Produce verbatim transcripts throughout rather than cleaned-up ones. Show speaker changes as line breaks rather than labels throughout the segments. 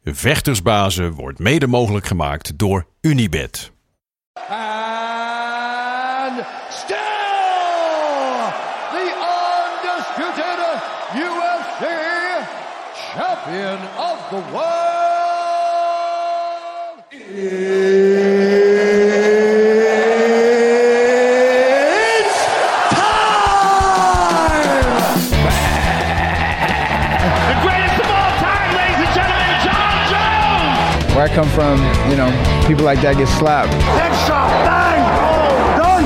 Vechtersbazen wordt mede mogelijk gemaakt door Unibet.
And still the undisputed U F C champion of the world is time!
The greatest of all time, ladies and gentlemen, John Jones!
Where I come from, you know, people like that get slapped.
Headshot, bang, oh, done!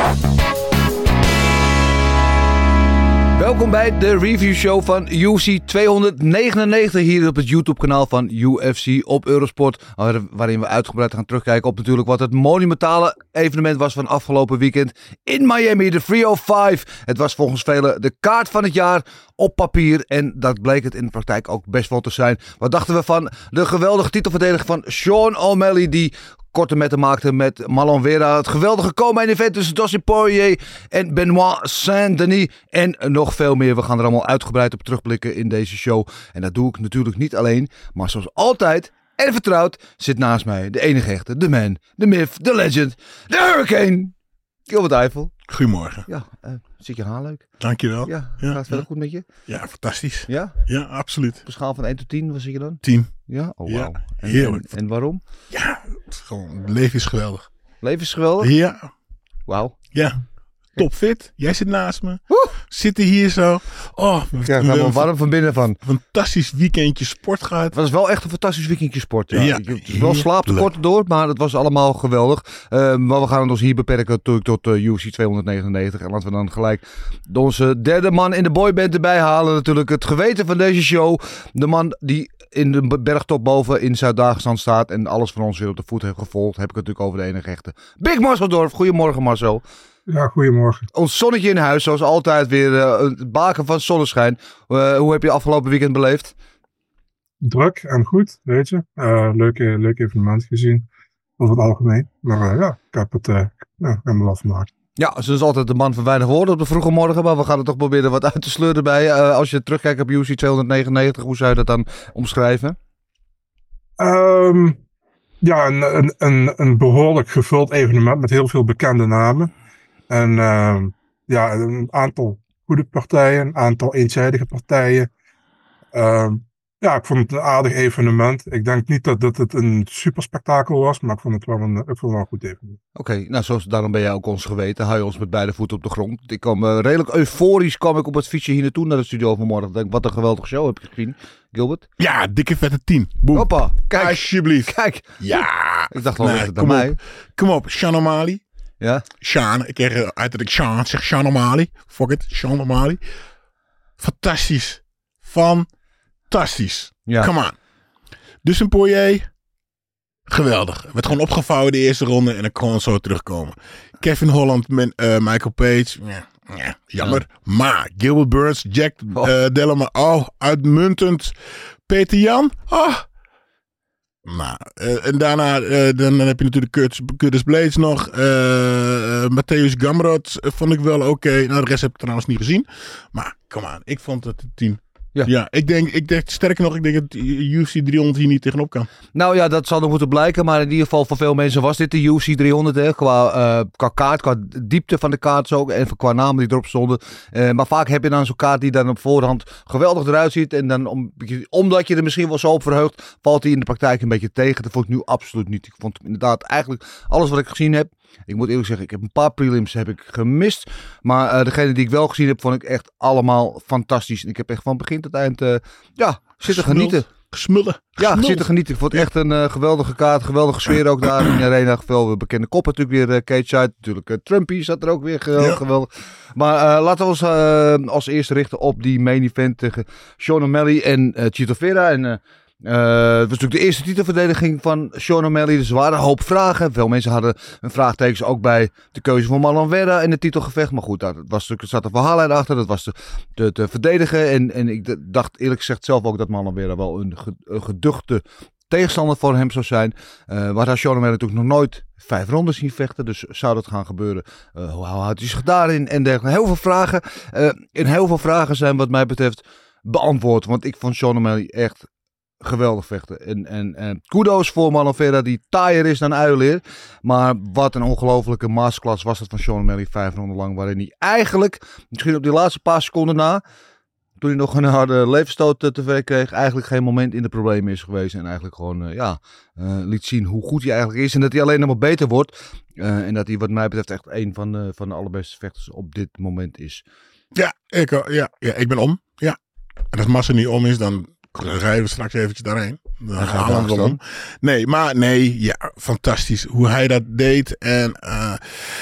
Welkom bij de review show van U F C tweehonderdnegenennegentig hier op het YouTube kanaal van U F C op Eurosport. Waarin we uitgebreid gaan terugkijken op natuurlijk wat het monumentale evenement was van afgelopen weekend in Miami, de driehonderdvijf. Het was volgens velen de kaart van het jaar op papier en dat bleek het in de praktijk ook best wel te zijn. Wat dachten we van de geweldige titelverdediger van Sean O'Malley die korte metten maakte met Marlon Vera. Het geweldige co-main event tussen Dustin Poirier en Benoit Saint-Denis. En nog veel meer. We gaan er allemaal uitgebreid op terugblikken in deze show. En dat doe ik natuurlijk niet alleen. Maar zoals altijd en vertrouwd zit naast mij de enige echte, de man, de myth, de legend, de Hurricane. Gilbert Eiffel.
Goedemorgen.
Ja, uh, zit je haar leuk?
Dankjewel.
Ja,
ja
gaat het verder
ja.
goed met je?
Ja, fantastisch.
Ja?
Ja, absoluut.
Op een schaal van één tot tien, wat zit je dan?
Tien.
Ja? Oh,
Ja,
wauw. En,
heerlijk.
En, en waarom?
Ja, het, is gewoon, het leven is geweldig.
Leven is geweldig?
Ja.
Wauw.
Ja. Topfit. Jij zit naast me.
Woe!
Zitten hier zo. Oh,
Ik krijg er helemaal warm van binnen van.
Een fantastisch weekendje sport gehad.
Het was wel echt een fantastisch weekendje sport. Ja.
Ja,
Ik heb wel slaaptekort door, maar het was allemaal geweldig. Uh, maar we gaan ons hier beperken natuurlijk tot uh, U F C tweehonderdnegenennegentig. En laten we dan gelijk onze derde man in de boyband erbij halen. Natuurlijk het geweten van deze show. De man die in de bergtop boven in Zuid-Dagestan staat en alles van ons weer op de voet heeft gevolgd. Heb ik het natuurlijk over de enige echte Big Marcel Dorff. Goedemorgen Marcel.
Ja, goedemorgen.
Ons zonnetje in huis, zoals altijd weer uh, het baken van zonneschijn. Uh, hoe heb je afgelopen weekend beleefd?
Druk en goed, weet je. Uh, leuke, leuke evenement gezien, over het algemeen. Maar uh, ja, ik heb het uh, ja, helemaal wel vermaakt.
Ja, ze is altijd de man van weinig woorden op de vroege morgen, maar we gaan er toch proberen wat uit te sleuren bij. Uh, als je terugkijkt op U F C tweehonderdnegenennegentig, hoe zou je dat dan omschrijven?
Um, ja, een, een, een, een behoorlijk gevuld evenement met heel veel bekende namen. En uh, ja, een aantal goede partijen, een aantal eenzijdige partijen. Uh, ja, ik vond het een aardig evenement. Ik denk niet dat, dat het een super spektakel was, maar ik vond het wel een, ik vond het wel een goed evenement.
Oké, okay, nou zoals, daarom ben jij ook ons geweten. Hou je ons met beide voeten op de grond. Ik kwam uh, redelijk euforisch kwam ik op het fietsje hier naartoe naar de studio vanmorgen. Ik denk, wat een geweldige show heb je gezien, Gilbert.
Ja, dikke vette tien. Boem.
Hoppa, kijk.
Alsjeblieft.
Kijk.
Ja.
Ik dacht wel,
nee,
ligt het
kom
aan mij.
op. Kom op, Sean O'Malley.
Ja?
Sean, ik kreeg uit dat ik Sean zeg, Sean O'Malley. Fuck it, Sean O'Malley. Fantastisch. Fantastisch.
Ja.
Come on. Dus een Poirier. Geweldig. Werd gewoon opgevouwen de eerste ronde en dan kon zo terugkomen. Kevin Holland, met, uh, Michael Page. Ja, ja, jammer. Ja. Maar Gilbert Burns, Jack uh, Dellema. Oh, uitmuntend. Peter Jan. Oh. Nou, uh, en daarna uh, dan, dan heb je natuurlijk Curtis, Curtis Blades nog. Uh, uh, Matthäus Gamrot uh, vond ik wel oké. Okay. Nou, de rest heb ik trouwens niet gezien. Maar, come on. Ik vond het een tien. Ja, ja ik, denk, ik denk, sterker nog, ik denk dat U F C driehonderd hier niet tegenop kan.
Nou ja, dat zal nog moeten blijken. Maar in ieder geval voor veel mensen was dit de U F C driehonderd. Hè, qua, uh, qua kaart, qua diepte van de kaart ook. En qua namen die erop stonden. Uh, maar vaak heb je dan zo'n kaart die dan op voorhand geweldig eruit ziet. En dan om, omdat je er misschien wel zo op verheugt, valt hij in de praktijk een beetje tegen. Dat vond ik nu absoluut niet. Ik vond inderdaad eigenlijk alles wat ik gezien heb. Ik moet eerlijk zeggen, ik heb een paar prelims heb ik gemist. Maar uh, degene die ik wel gezien heb, vond ik echt allemaal fantastisch. En ik heb echt van begin tot eind, uh, ja, zitten genieten.
Gesmullen.
Ja, zitten genieten. Ik vond het echt een uh, geweldige kaart, geweldige sfeer ook daar in de arena. Veel bekende koppen natuurlijk weer, uh, Cage Side. Natuurlijk, uh, Trumpy zat er ook weer geweldig. Ja. geweldig. Maar uh, laten we ons uh, als eerste richten op die main event tegen Sean O'Malley en uh, Chito Vera. En uh, Uh, het was natuurlijk de eerste titelverdediging van Sean O'Malley. Dus er waren een hoop vragen. Veel mensen hadden een vraagtekens ook bij de keuze van Marlon Vera in het titelgevecht. Maar goed, daar was natuurlijk, er zat een verhaallijn achter. Dat was te, te, te verdedigen. En, en ik dacht eerlijk gezegd zelf ook dat Marlon Vera wel een, een geduchte tegenstander voor hem zou zijn. Uh, waar Sean O'Malley natuurlijk nog nooit vijf rondes zien vechten. Dus zou dat gaan gebeuren? Uh, hoe houdt hij zich daarin? En dergelijke. Heel veel vragen. Uh, en heel veel vragen zijn wat mij betreft beantwoord. Want ik vond Sean O'Malley echt geweldig vechten. En, en, en kudos voor Marlon Vera die taaier is dan uileer. Maar wat een ongelofelijke masterclass was het van Sean O'Malley vijf ronden lang. Waarin hij eigenlijk, misschien op die laatste paar seconden na, toen hij nog een harde levensstoot te ver kreeg, eigenlijk geen moment in de problemen is geweest. En eigenlijk gewoon, uh, ja, uh, liet zien hoe goed hij eigenlijk is. En dat hij alleen nog maar beter wordt. Uh, en dat hij wat mij betreft echt een van de, van de allerbeste vechters op dit moment is.
Ja, ik, ja, ja, ik ben om. Ja. En als Massa niet om is, dan rijden we straks eventjes daarheen. Dan
Hij gaat
halen we hem om. Nee, maar nee, ja, fantastisch. Hoe hij dat deed. En uh,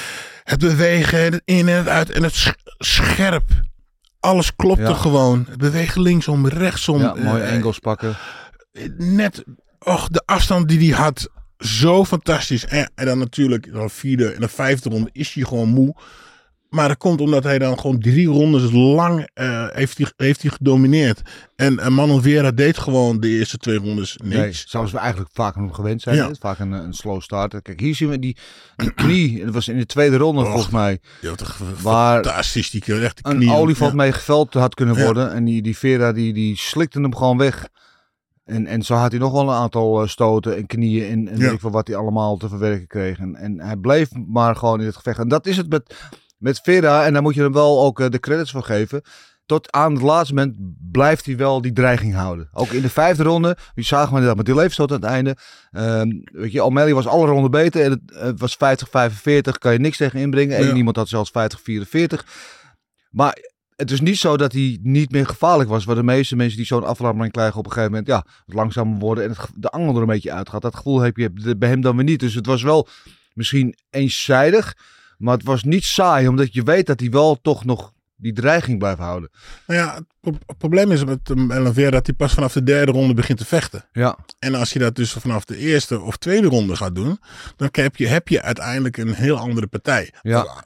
het bewegen, het in en het uit. En het sch- scherp. Alles klopte
Ja.
gewoon. Het bewegen linksom, rechtsom.
Ja, mooie
uh,
angles pakken.
Net, och, de afstand die hij had. Zo fantastisch. En, en dan natuurlijk, de vierde en de vijfde ronde is hij gewoon moe. Maar dat komt omdat hij dan gewoon drie rondes lang uh, heeft, hij, heeft hij gedomineerd. En uh, Manuel Vieira deed gewoon de eerste twee rondes niks.
Nee, zoals we eigenlijk vaak nog gewend zijn.
Ja.
Hè? Vaak een, een slow start. Kijk, hier zien we die, die knie. Dat was in de tweede ronde
Och,
volgens mij.
Ja, toch
Waar
fantastisch. Die kreeg echt de
Een
knieën.
olifant
Ja.
mee geveld had kunnen
Ja.
worden. En die, die Vera die, die slikte hem gewoon weg. En, en zo had hij nog wel een aantal uh, stoten en knieën. En, en
Ja.
weet ik veel wat hij allemaal te verwerken kreeg. En, en hij bleef maar gewoon in het gevecht. En dat is het met, met Vera. En daar moet je hem wel ook uh, de credits voor geven. Tot aan het laatste moment blijft hij wel die dreiging houden. Ook in de vijfde ronde. Je zag maar dat met die leefstoot aan het einde. Um, weet je, O'Malley was alle ronden beter. En het, het was vijftig vijfenveertig. Kan je niks tegen inbrengen.
Ja.
En iemand had zelfs vijftig vierenveertig. Maar het is niet zo dat hij niet meer gevaarlijk was. Waar de meeste mensen die zo'n aflammering krijgen op een gegeven moment, ja, het langzamer worden en het, de angel er een beetje uitgaat. Dat gevoel heb je bij hem dan weer niet. Dus het was wel misschien eenzijdig. Maar het was niet saai. Omdat je weet dat hij wel toch nog die dreiging blijft houden.
Nou ja, het, pro- het probleem is met Manuel Vieira dat hij pas vanaf de derde ronde begint te vechten.
Ja.
En als je dat dus vanaf de eerste of tweede ronde gaat doen, dan heb je, heb je uiteindelijk een heel andere partij.
Ja.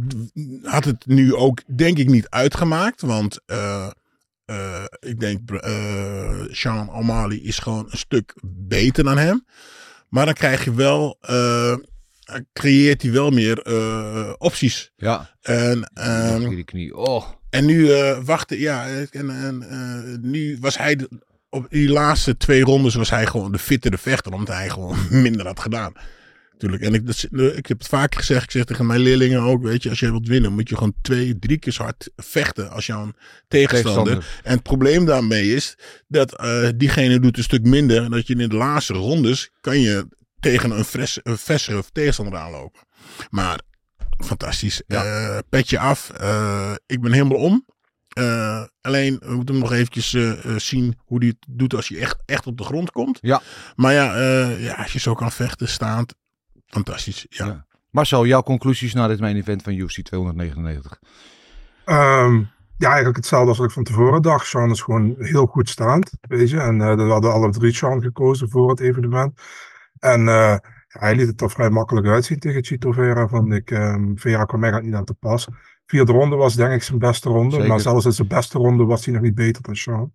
Had het nu ook, denk ik, niet uitgemaakt. Want uh, uh, ik denk, uh, Sean O'Malley is gewoon een stuk beter dan hem. Maar dan krijg je wel, uh, creëert hij wel meer uh, opties.
Ja.
En,
Um,
um,
die knie. Oh.
en nu uh, wachten, ja, en, en uh, nu was hij de, op die laatste twee rondes was hij gewoon de fittere vechter, omdat hij gewoon minder had gedaan. Natuurlijk. En ik, dat, ik heb het vaker gezegd, ik zeg tegen mijn leerlingen ook, weet je, als jij wilt winnen, moet je gewoon twee, drie keer zo hard vechten als jouw tegenstander.
Tegenstander.
En het probleem daarmee is dat uh, diegene doet een stuk minder, en dat je in de laatste rondes kan je tegen een, fres, een versere tegenstander aanlopen. Maar fantastisch.
Ja.
Uh, petje af. Uh, ik ben helemaal om. Uh, alleen, we moeten nog eventjes uh, uh, zien hoe hij het doet als hij echt, echt op de grond komt.
Ja.
Maar ja, uh, ja, als je zo kan vechten, staand. Fantastisch. Ja.
Ja. Marcel, jouw conclusies na dit main event van U F C tweehonderdnegenennegentig?
Um, ja, eigenlijk hetzelfde als wat ik van tevoren dacht. Sean is gewoon heel goed staand, weet je. En uh, we hadden alle drie Sean gekozen voor het evenement. En uh, hij liet het er vrij makkelijk uitzien tegen Chito Vera, vond ik. Um, Vera kwam mij niet aan te pas. Vierde ronde was denk ik zijn beste ronde.
Zeker. Maar
zelfs in zijn beste ronde was hij nog niet beter dan Sean.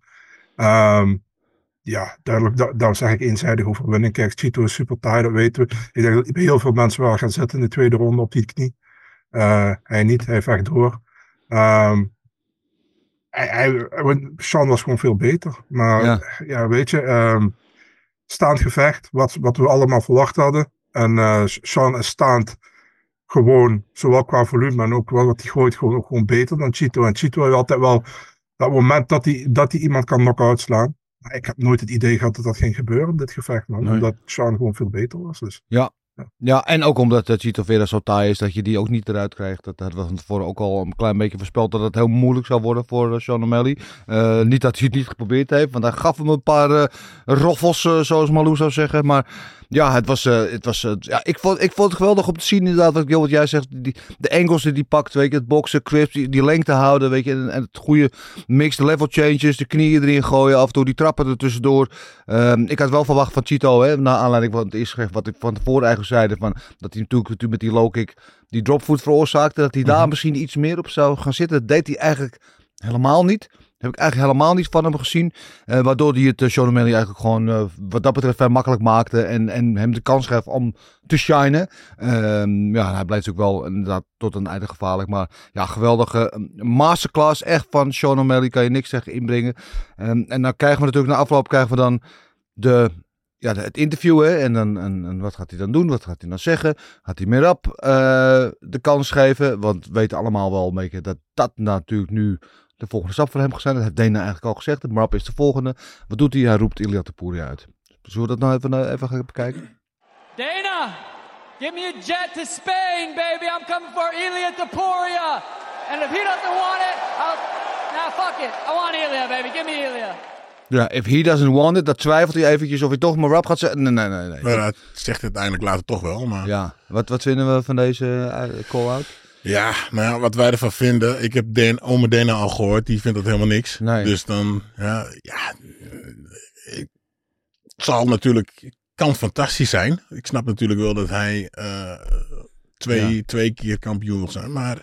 Um, ja, duidelijk, da- daar zeg ik eenzijdige overwinning. Kijk, Chito is super taai, dat weten we. Ik denk dat heel veel mensen wel gaan zitten in de tweede ronde op die knie. Uh, hij niet, hij vecht door. Um, hij, hij, Sean was gewoon veel beter. Maar ja, ja weet je, um, staand gevecht, wat, wat we allemaal verwacht hadden. En uh, Sean is staand gewoon, zowel qua volume en ook wel wat hij gooit, gewoon, gewoon beter dan Chito. En Chito heeft altijd wel dat moment dat hij, dat hij iemand kan knock-out slaan. Maar ik heb nooit het idee gehad dat dat ging gebeuren, dit gevecht, man. Nee. Omdat Sean gewoon veel beter was. Dus.
Ja. Ja. ja, en ook omdat uh, Chito Vera zo taai is dat je die ook niet eruit krijgt. Dat hadden we van tevoren ook al een klein beetje voorspeld dat het heel moeilijk zou worden voor uh, Sean O'Malley. Uh, niet dat hij het niet geprobeerd heeft, want hij gaf hem een paar uh, roffels, uh, zoals Malou zou zeggen. Maar ja, het was, uh, het was uh, ja, ik, vond, ik vond het geweldig om te zien inderdaad, wat, wat jij zegt. Die, de angles die hij pakt, weet je, het boksen, crisp, die, die lengte houden, weet je. En, en het goede mix, de level changes, de knieën erin gooien, af en toe die trappen er tussendoor. Uh, ik had wel verwacht van Chito, hè, naar aanleiding van het eerste gevecht, wat ik van tevoren eigenlijk zeide, van dat hij natuurlijk met die low kick die dropfoot veroorzaakte, dat hij daar mm-hmm. misschien iets meer op zou gaan zitten. Dat deed hij eigenlijk helemaal niet. Dat heb ik eigenlijk helemaal niet van hem gezien. Uh, waardoor hij het uh, Sean O'Malley eigenlijk gewoon uh, wat dat betreft vrij makkelijk maakte. En, en hem de kans gaf om te shinen. Uh, ja, hij blijft natuurlijk wel inderdaad tot een einde gevaarlijk. Maar ja, geweldige masterclass echt van Sean O'Malley. Kan je niks tegen inbrengen. Um, en dan krijgen we natuurlijk na afloop krijgen we dan de, ja, de, het interview. Hè, en, dan, en, en wat gaat hij dan doen? Wat gaat hij dan zeggen? Gaat hij Merab uh, de kans geven? Want we weten allemaal wel een beetje dat dat natuurlijk nu de volgende stap voor hem gaat zijn. Dat heeft Dana eigenlijk al gezegd. Merab is de volgende. Wat doet hij? Hij roept Ilia Topuria uit. Zullen we dat nou even, uh, even gaan bekijken?
Dana, give me a jet to Spain, baby. I'm coming for Ilia Topuria. And if he doesn't want it, I'll... Nah, fuck it. I want Ilia, baby. Give me Ilia.
Ja, if he doesn't want it, dan twijfelt hij eventjes of hij toch Merab gaat zeggen. Nee, nee, nee. nee.
Maar dat zegt het uiteindelijk later toch wel. Maar...
Ja, wat, wat vinden we van deze uh, call-out?
Ja, nou ja, wat wij ervan vinden. Ik heb Den, ome Dana al gehoord. Die vindt dat helemaal niks. Nee. Dus dan, ja, ja ik, het zal natuurlijk, kan fantastisch zijn. Ik snap natuurlijk wel dat hij uh, twee, ja. twee keer kampioen wil zijn. Maar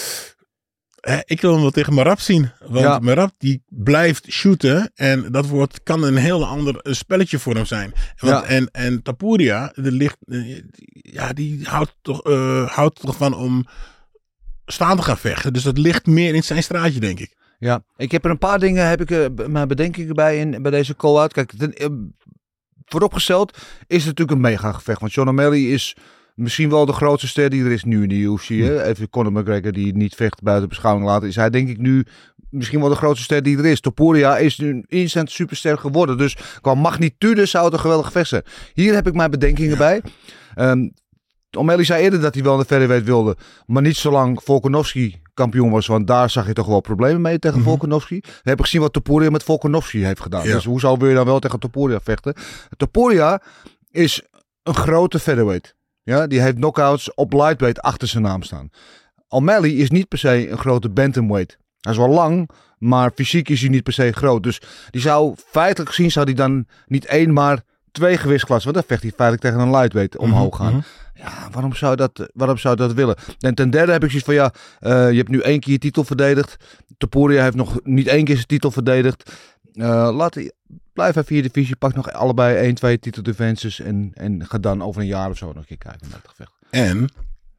hè, ik wil hem wel tegen Merab zien. Want ja. Merab die blijft shooten. En dat wordt, kan een heel ander spelletje voor hem zijn. Want, ja. En, en Topuria, de ligt, ja, die houdt toch, uh, houdt toch van om staan te gaan vechten. Dus dat ligt meer in zijn straatje, denk ik.
Ja, ik heb er een paar dingen, heb ik uh, mijn bedenkingen bij in, bij deze call-out. Kijk, ten, uh, vooropgesteld is het natuurlijk een mega gevecht. Want Sean O'Malley is misschien wel de grootste ster die er is nu in de U F C. Hè? Even Conor McGregor die niet vecht buiten beschouwing laten. Is hij denk ik nu misschien wel de grootste ster die er is. Topuria is nu instant superster geworden. Dus qua magnitude zou het een geweldig gevecht zijn. Hier heb ik mijn bedenkingen ja. bij. Um, O'Malley zei eerder dat hij wel naar de featherweight wilde. Maar niet zolang Volkanovski kampioen was. Want daar zag je toch wel problemen mee tegen mm-hmm. Volkanovski. We hebben gezien wat Topuria met Volkanovski heeft gedaan. Ja. Dus hoe zou wil je dan wel tegen Topuria vechten? Topuria is een grote featherweight. Ja, die heeft knockouts op lightweight achter zijn naam staan. O'Malley is niet per se een grote bantamweight. Hij is wel lang, maar fysiek is hij niet per se groot. Dus die zou feitelijk gezien zou hij dan niet één, maar twee gewichtsklassen. Want dan vecht hij feitelijk tegen een lightweight omhoog gaan. Mm-hmm. Ja, waarom zou, dat, waarom zou dat willen? En ten derde heb ik zoiets van ja, uh, je hebt nu één keer je titel verdedigd. Topuria heeft nog niet één keer zijn titel verdedigd. Uh, laat hij, blijf even hier divisie, pak nog allebei één, twee titeldefenses en, en ga dan over een jaar of zo nog een keer kijken naar het gevecht.
En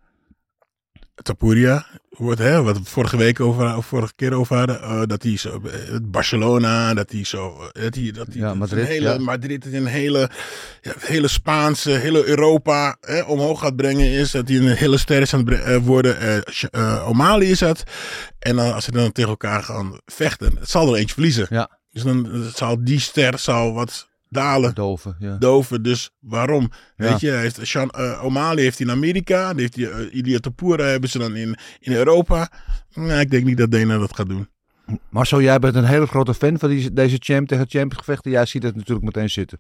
Topuria wordt, hè, wat we vorige week over, of vorige keer over hadden, uh, dat hij zo, uh, Barcelona, dat hij zo, dat hij, dat hij,
ja, Madrid,
een hele,
ja.
Madrid een hele, ja, hele Spaanse, hele Europa hè, omhoog gaat brengen is, dat hij een hele ster is aan het uh, worden. Uh, uh, O'Malley is het. En uh, als ze dan tegen elkaar gaan vechten, het zal er eentje verliezen. Ja. Dus dan zal die ster zal wat dalen.
Doven, ja.
Doven, dus waarom? Ja. Weet je, heeft Sean, uh, O'Malley heeft hij in Amerika, die heeft die, uh, Ilia Topuria hebben ze dan in, in Europa. Nou, ik denk niet dat Dana dat gaat doen.
Marcel, jij bent een hele grote fan van die, deze champ tegen champ gevechten. Jij ziet het natuurlijk meteen zitten.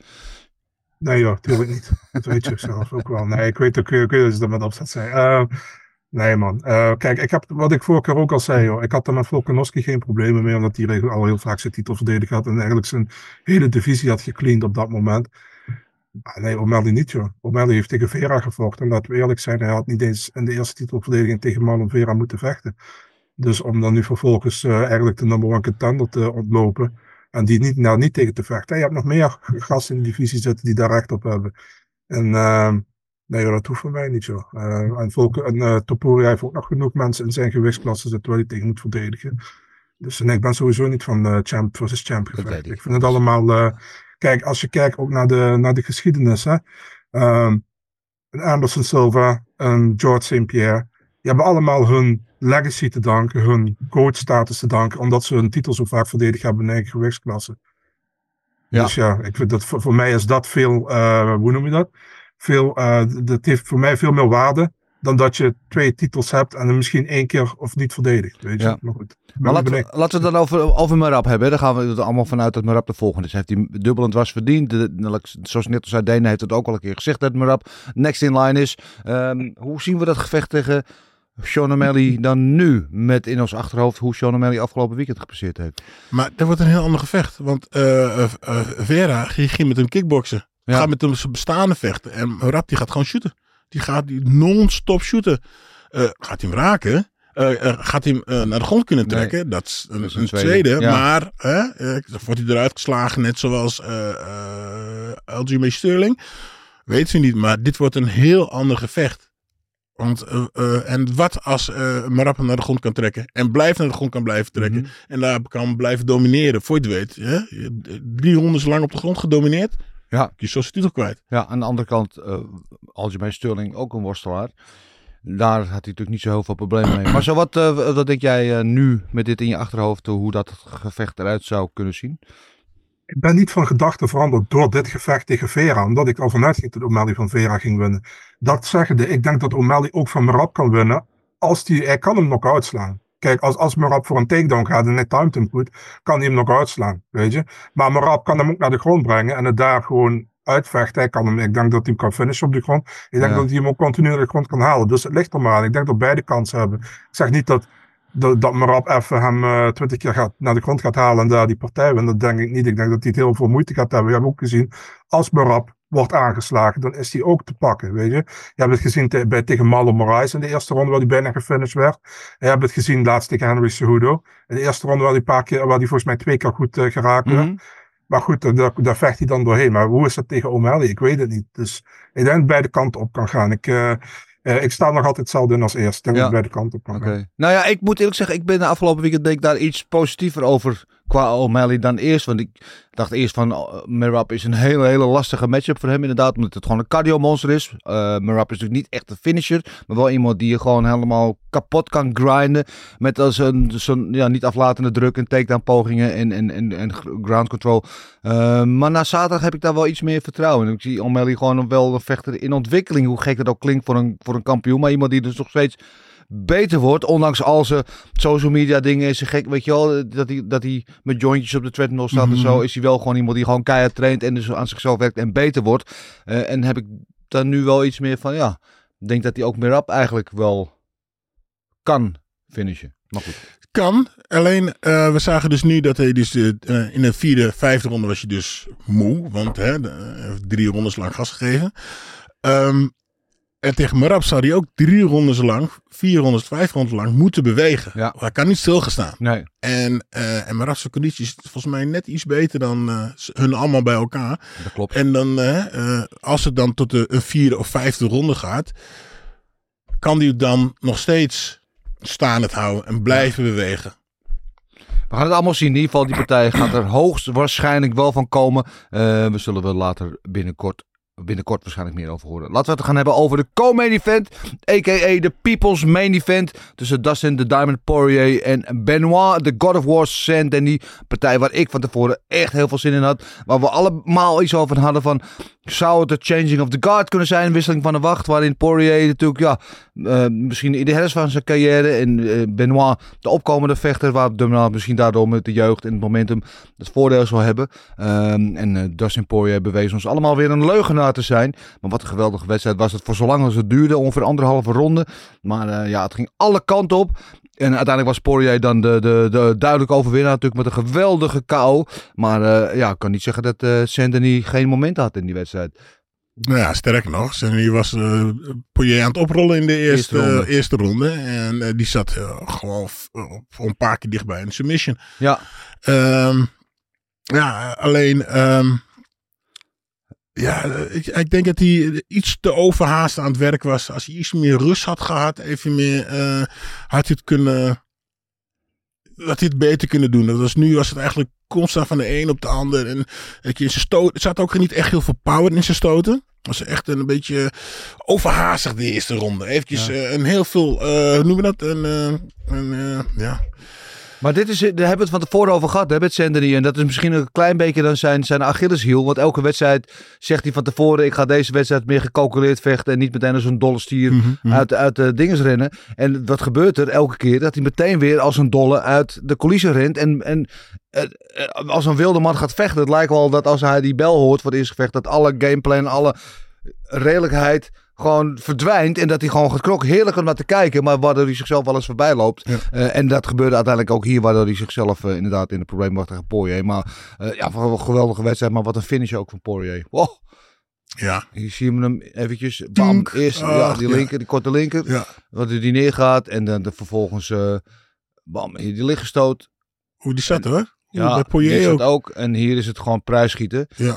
Nee joh, natuurlijk niet. Dat weet je zelf ook wel. Nee, ik weet ook, ik weet dat ze dat met opzet zijn. Uh, nee man, uh, kijk, ik heb, wat ik vorige keer ook al zei, joh, ik had er met Volkanovski geen problemen mee, omdat hij al heel vaak zijn titel verdedigd had en eigenlijk zijn hele divisie had gecleaned op dat moment. Maar nee, O'Malley niet joh. O'Malley heeft tegen Vera gevochten en laten we eerlijk zijn, hij had niet eens in de eerste titelverdediging tegen Marlon Vera moeten vechten. Dus om dan nu vervolgens uh, eigenlijk de number one contender te ontlopen en die niet, nou, niet tegen te vechten. Je hebt nog meer gasten in de divisie zitten die daar recht op hebben. En uh, nee, dat hoeft voor mij niet zo. Uh, en Volk, en uh, Topuria heeft ook nog genoeg mensen in zijn gewichtsklasse zitten waar hij tegen moet verdedigen. Dus nee, ik ben sowieso niet van uh, champ versus champ gevecht. Ik vind het allemaal... Uh, kijk, als je kijkt ook naar de, naar de geschiedenis. Hè, um, Anderson Silva en George Saint Pierre. Die hebben allemaal hun legacy te danken, hun coachstatus te danken, omdat ze hun titel zo vaak verdedigd hebben in eigen gewichtsklasse. Ja. Dus ja, ik vind dat voor, voor mij is dat veel, uh, hoe noem je dat? Veel, uh, dat heeft voor mij veel meer waarde dan dat je twee titels hebt en er misschien één keer of niet verdedigt. Weet je? Ja. Maar goed.
Maar laten we, laten we het dan over, over Merab hebben. Daar gaan we er allemaal vanuit dat Merab de volgende is. Heeft hij dubbel en dwars verdiend. De, de, zoals net al zei, Dana heeft het ook al een keer gezegd dat Merab next in line is. Um, hoe zien we dat gevecht tegen Sean O'Malley dan nu met in ons achterhoofd hoe Sean O'Malley afgelopen weekend gepasseerd heeft?
Maar dat wordt een heel ander gevecht. Want uh, uh, uh, Vera ging met hem kickboksen. Ja. Gaat met hem bestaande vechten. En Merab die gaat gewoon shooten. Die gaat die non-stop shooten. Uh, gaat hij hem raken? Uh, uh, gaat hij hem uh, naar de grond kunnen trekken? Nee, dat is een, dat is een, een tweede. tweede ja. Maar uh, uh, dan wordt hij eruit geslagen. Net zoals uh, uh, Aljamain Sterling. Weet ze niet. Maar dit wordt een heel ander gevecht. Want, uh, uh, en wat als uh, Merab hem naar de grond kan trekken. En blijft naar de grond kan blijven trekken. Mm-hmm. En daar kan blijven domineren. Voor je het weet. Hè? drie rondes lang op de grond gedomineerd.
Ja.
Je is zo zijn titel kwijt.
Ja, aan de andere kant, uh, Aljamain Sterling, ook een worstelaar. Daar had hij natuurlijk niet zo heel veel problemen mee. Maar zo wat, uh, wat denk jij uh, nu met dit in je achterhoofd, uh, hoe dat gevecht eruit zou kunnen zien?
Ik ben niet van gedachten veranderd door dit gevecht tegen Vera. Omdat ik al vanuit ging dat O'Malley van Vera ging winnen. Dat zeggende, ik denk dat O'Malley ook van Merab kan winnen. Als die, hij kan hem knock-out slaan. Kijk, als, als Merab voor een takedown gaat en hij timed hem goed, kan hij hem knock-out slaan. Weet je? Maar Merab kan hem ook naar de grond brengen en het daar gewoon uitvechten. Hij kan hem, ik denk dat hij hem kan finishen op de grond. Ik denk ja. dat hij hem ook continu naar de grond kan halen. Dus het ligt er maar aan. Ik denk dat beide kansen hebben. Ik zeg niet dat Dat, dat Merab even hem uh, twintig keer gaat, naar de grond gaat halen en daar die partij wint. Dat denk ik niet. Ik denk dat hij het heel veel moeite gaat hebben. We hebben ook gezien, als Merab wordt aangeslagen, dan is hij ook te pakken. Weet je, je hebt het gezien te, bij, tegen Marlon Moraes in de eerste ronde, waar hij bijna gefinished werd. Je hebt het gezien laatst tegen Henry Cejudo. In de eerste ronde waar hij, een paar keer, waar hij volgens mij twee keer goed uh, geraakt werd. Mm-hmm. Maar goed, daar, daar vecht hij dan doorheen. Maar hoe is dat tegen O'Malley? Ik weet het niet. Dus ik denk dat beide kanten op kan gaan. Ik... Uh, Uh, ik sta nog altijd hetzelfde in als eerst. Ik denk ja. dat ik bij de kant op kan
okay. gaan. Nou ja, ik moet eerlijk zeggen, ik ben de afgelopen weekend denk ik daar iets positiever over qua O'Malley dan eerst. Want ik dacht eerst van, uh, Merab is een hele, hele lastige matchup voor hem inderdaad. Omdat het gewoon een cardio monster is. Uh, Merab is natuurlijk niet echt een finisher. Maar wel iemand die je gewoon helemaal kapot kan grinden. Met als een zo'n ja, niet aflatende druk en takedown pogingen en, en, en, en ground control. Uh, maar na zaterdag heb ik daar wel iets meer vertrouwen in. Ik zie O'Malley gewoon wel een vechter in ontwikkeling. Hoe gek dat ook klinkt voor een, voor een kampioen. Maar iemand die dus nog steeds beter wordt. Ondanks al zijn social media dingen is hij gek. Weet je wel, dat hij, dat hij met jointjes op de treadmill staat mm-hmm. en zo. Is hij wel gewoon iemand die gewoon keihard traint en dus aan zichzelf werkt en beter wordt. Uh, en heb ik daar nu wel iets meer van, ja, ik denk dat hij ook Merab eigenlijk wel kan finishen. Maar goed.
Kan, alleen uh, we zagen dus nu dat hij dus uh, in de vierde, vijfde ronde was hij dus moe. Want hij uh, heeft drie rondes lang gas gegeven. Um, en tegen Merab zou hij ook drie rondes lang, vier rondes, vijf rondes lang moeten bewegen. Ja. Hij kan niet stilgestaan. Nee. En, uh, en Merab's conditie is volgens mij net iets beter dan uh, hun allemaal bij elkaar.
Dat klopt.
En dan, uh, uh, als het dan tot de, een vierde of vijfde ronde gaat, kan hij dan nog steeds staan het houden en blijven ja. bewegen.
We gaan het allemaal zien. In ieder geval, die partij gaat er hoogstwaarschijnlijk wel van komen. Uh, we zullen wel later binnenkort, binnenkort waarschijnlijk meer over horen. Laten we het gaan hebben over de co-main event. A K A de People's Main Event. Tussen Dustin The Diamond Poirier en Benoit The God of War Saint-Denis. Partij waar ik van tevoren echt heel veel zin in had. Waar we allemaal iets over hadden van, zou het de changing of the guard kunnen zijn? Een wisseling van de wacht. Waarin Poirier natuurlijk, ja, uh, misschien in de herfst van zijn carrière. En uh, Benoit de opkomende vechter. Waar Benoit misschien daardoor met de jeugd en het momentum het voordeel zal hebben. Um, en uh, Dustin Poirier bewees ons allemaal weer een leugenaar te zijn. Maar wat een geweldige wedstrijd was het voor zolang als het duurde. Ongeveer anderhalve ronde. Maar uh, ja, het ging alle kanten op. En uiteindelijk was Poirier dan de, de, de duidelijke overwinnaar natuurlijk met een geweldige K O. Maar uh, ja, ik kan niet zeggen dat uh, Saint-Denis geen moment had in die wedstrijd.
Nou ja, sterker nog. Saint-Denis was uh, Poirier aan het oprollen in de eerste, eerste ronde. Uh, eerste ronde. En uh, die zat uh, gewoon uh, een paar keer dichtbij in de submission.
Ja.
Um, ja, alleen... Um, Ja, ik, ik denk dat hij iets te overhaast aan het werk was. Als hij iets meer rust had gehad, even meer, uh, had hij het kunnen, had hij het beter kunnen doen. Dat was, nu was het eigenlijk constant van de een op de ander. En weet je, in zijn stoot, er zat ook niet echt heel veel power in zijn stoten. Het was echt een beetje overhaastig de eerste ronde. Eventjes ja. uh, een heel veel, uh, hoe noemen we dat? Een, uh, een uh, ja...
Maar dit is, daar hebben we het van tevoren over gehad, hè, met Saint-Denis. En dat is misschien een klein beetje dan zijn, zijn Achilleshiel. Want elke wedstrijd zegt hij van tevoren, ik ga deze wedstrijd meer gecalculeerd vechten. En niet meteen als een dolle stier mm-hmm. uit, uit de dinges rennen. En wat gebeurt er elke keer? Dat hij meteen weer als een dolle uit de coulissen rent. En, en uh, als een wilde man gaat vechten. Het lijkt wel dat als hij die bel hoort voor het eerste gevecht, dat alle gameplan, alle redelijkheid gewoon verdwijnt en dat hij gewoon gaat knokken. Heerlijk om naar te kijken, maar waardoor hij zichzelf wel eens voorbij loopt. Ja. Uh, en dat gebeurde uiteindelijk ook hier, waardoor hij zichzelf uh, inderdaad in de problemen bracht tegen Poirier. Maar uh, ja, een geweldige wedstrijd, maar wat een finish ook van Poirier. Wow.
Ja.
Hier zie je hem eventjes, bam, eerst uh, ja, die linker, ja. die korte linker, ja. wat hij die neergaat en dan de, vervolgens, uh, bam, hier die lichtgestoot.
Hoe die zat en, hoor.
Ja, bij Poirier ook. ook. En hier is het gewoon prijsschieten.
Ja.